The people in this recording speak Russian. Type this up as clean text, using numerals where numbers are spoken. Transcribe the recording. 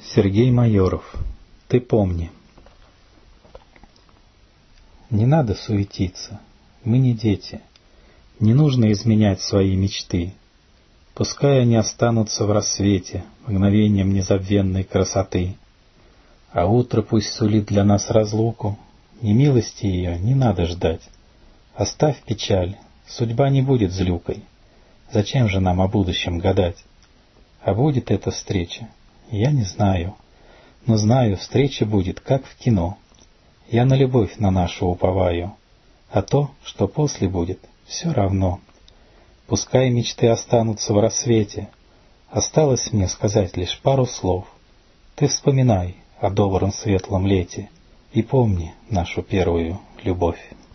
Сергей Майоров. Ты помни. Не надо суетиться, мы не дети. Не нужно изменять свои мечты. Пускай они останутся в рассвете, мгновением незабвенной красоты. А утро пусть сулит для нас разлуку, немилости ее не надо ждать. Оставь печаль, судьба не будет злюкой. Зачем же нам о будущем гадать? А будет эта встреча? Я не знаю. Но знаю, встреча будет, как в кино. Я на любовь на нашу уповаю. А то, что после будет, все равно. Пускай мечты останутся в рассвете. Осталось мне сказать лишь пару слов. Ты вспоминай о добром светлом лете и помни нашу первую любовь.